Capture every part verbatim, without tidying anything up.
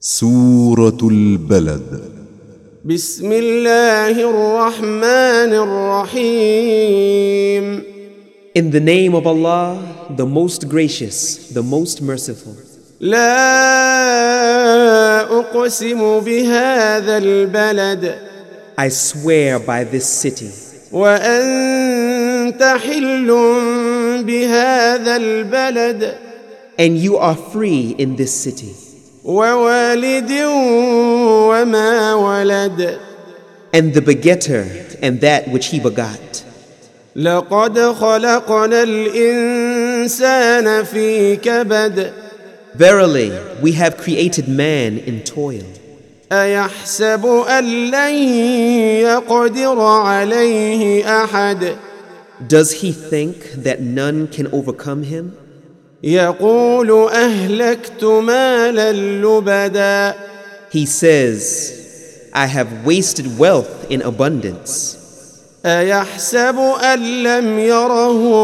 سورة البلد. بسم الله الرحمن الرحيم. In the name of Allah, the most gracious, the most merciful. لا أقسم بهذا البلد. I swear by this city. وأنت حل بهذا البلد. And you are free in this city. ووالد وما ولد. And the begetter and that which he begot. لقد خلقنا الإنسان في كبد. Verily, we have created man in toil. أيحسب أن لن يقدر عليه أحد. Does he think that none can overcome him? يقول أهلكت مالا لبدا. He says, I have wasted wealth in abundance. أيحسب أن لم يره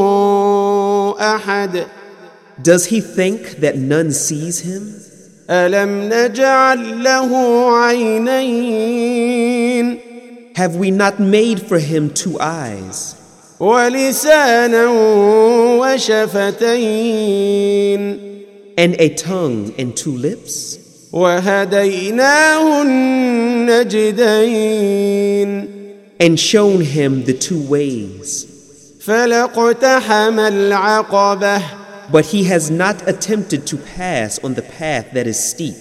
أحد. Does he think that none sees him? ألم نجعل له عينين. Have we not made for him two eyes? ولسانا وشفتين. And a tongue and two lips? وهديناه النجدين. And shown him the two ways. فلاقتحم العقبة. But he has not attempted to pass on the path that is steep.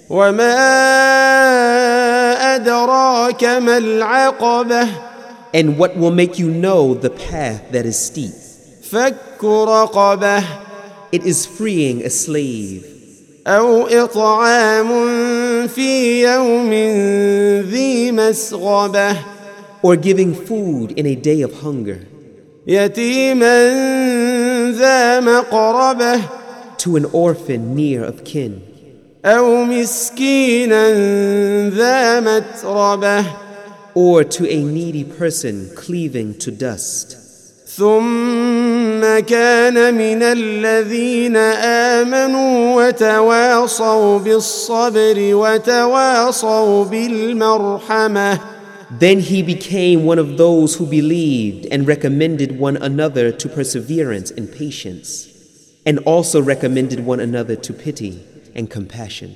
وما أدراك ما العقبة. And what will make you know the path that is steep? فك رقبة. It is freeing a slave. أو إطعام في يوم ذي مسغبة. Or giving food in a day of hunger. يتيما ذا مقربة. To an orphan near of kin. أو مسكينا ذا متربة. Or to a needy person cleaving to dust. ثم كان من الذين آمنوا وتواصوا بالصبر وتواصوا بالمرحمة. Then he became one of those who believed and recommended one another to perseverance and patience, and also recommended one another to pity and compassion.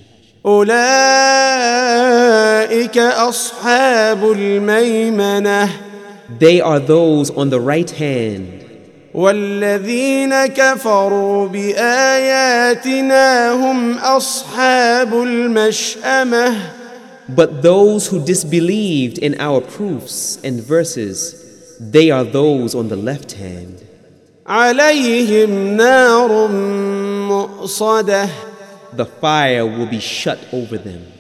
أولئك أصحاب الميمنة. They are those on the right hand. والذين كفروا بآياتنا هم أصحاب المشأمة. But those who disbelieved in our proofs and verses, they are those on the left hand. عليهم نار مؤصدة. The fire will be shut over them.